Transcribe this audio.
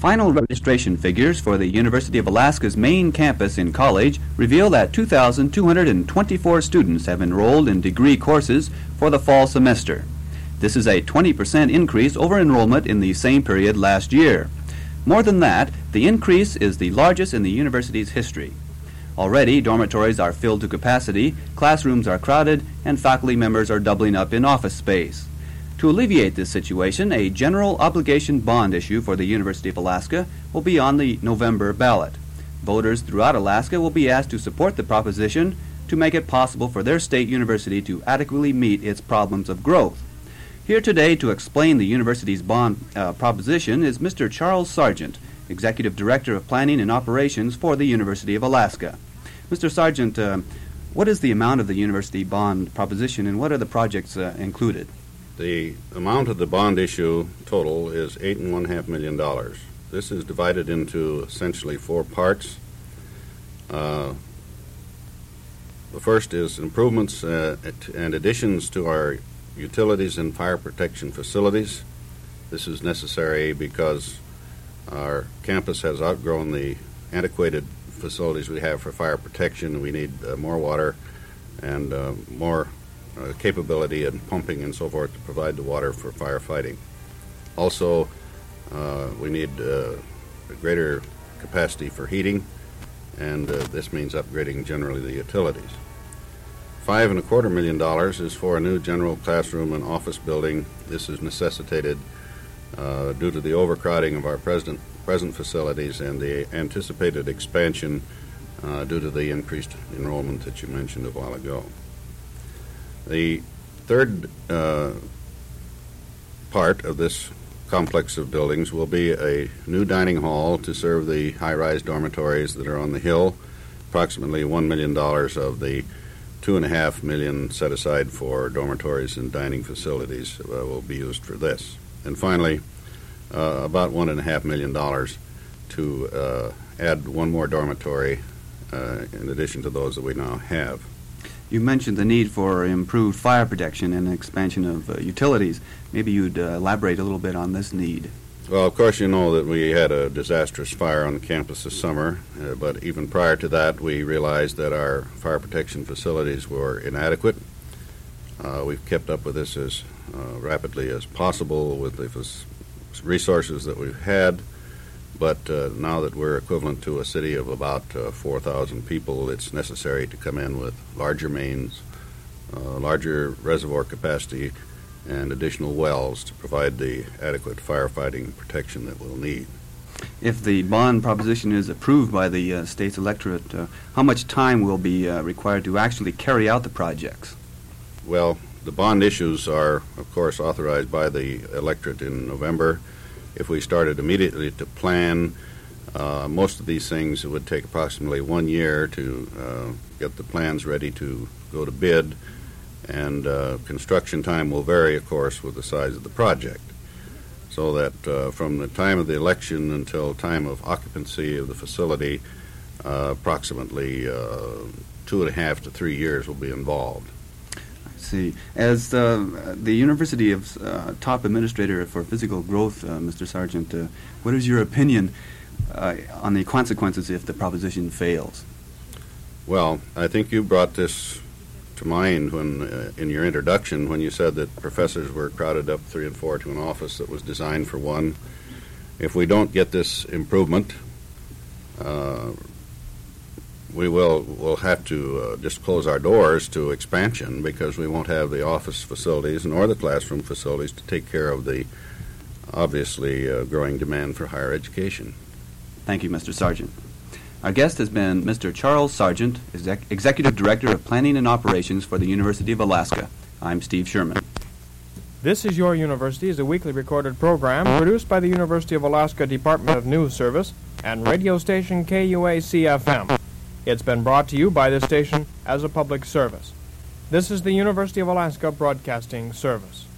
Final registration figures for the University of Alaska's main campus in college reveal that 2,224 students have enrolled in degree courses for the fall semester. This is a 20% increase over enrollment in the same period last year. More than that, the increase is the largest in the university's history. Already, dormitories are filled to capacity, classrooms are crowded, and faculty members are doubling up in office space. To alleviate this situation, a general obligation bond issue for the University of Alaska will be on the November ballot. Voters throughout Alaska will be asked to support the proposition to make it possible for their state university to adequately meet its problems of growth. Here today to explain the university's bond proposition is Mr. Charles Sargent, Executive Director of Planning and Operations for the University of Alaska. Mr. Sargent, what is the amount of the university bond proposition and what are the projects included? The amount of the bond issue total is $8.5 million. This is divided into essentially four parts. The first is improvements and additions to our utilities and fire protection facilities. This is necessary because our campus has outgrown the antiquated facilities we have for fire protection. We need more water and more capability in pumping and so forth to provide the water for firefighting. Also, we need a greater capacity for heating, and this means upgrading generally the utilities. $5.25 million is for a new general classroom and office building. This is necessitated due to the overcrowding of our present facilities and the anticipated expansion due to the increased enrollment that you mentioned a while ago. The third part of this complex of buildings will be a new dining hall to serve the high-rise dormitories that are on the hill. Approximately $1 million of the $2.5 million set aside for dormitories and dining facilities will be used for this. And finally, about $1.5 million to add one more dormitory in addition to those that we now have. You mentioned the need for improved fire protection and expansion of utilities. Maybe you'd elaborate a little bit on this need. Well, of course, you know that we had a disastrous fire on the campus this summer, but even prior to that, we realized that our fire protection facilities were inadequate. We've kept up with this as rapidly as possible with the resources that we've had, but now that we're equivalent to a city of about 4,000 people, it's necessary to come in with larger mains, larger reservoir capacity, and additional wells to provide the adequate firefighting protection that we'll need. If the bond proposition is approved by the state's electorate, how much time will be required to actually carry out the projects? Well, the bond issues are, of course, authorized by the electorate in November. If we started immediately to plan, most of these things, it would take approximately 1 year to get the plans ready to go to bid, and construction time will vary, of course, with the size of the project. So that from the time of the election until time of occupancy of the facility, approximately 2.5 to 3 years will be involved. See. As the University of top administrator for physical growth, Mr. Sargent, what is your opinion on the consequences if the proposition fails? Well, I think you brought this to mind when, in your introduction, when you said that professors were crowded up 3 and 4 to an office that was designed for one. If we don't get this improvement, we'll have to just close our doors to expansion because we won't have the office facilities nor the classroom facilities to take care of the obviously growing demand for higher education. Thank you, Mr. Sargent. Our guest has been Mr. Charles Sargent, Executive Director of Planning and Operations for the University of Alaska. I'm Steve Sherman. This is Your University is a weekly recorded program produced by the University of Alaska Department of News Service and radio station KUAC-FM. It's been brought to you by this station as a public service. This is the University of Alaska Broadcasting Service.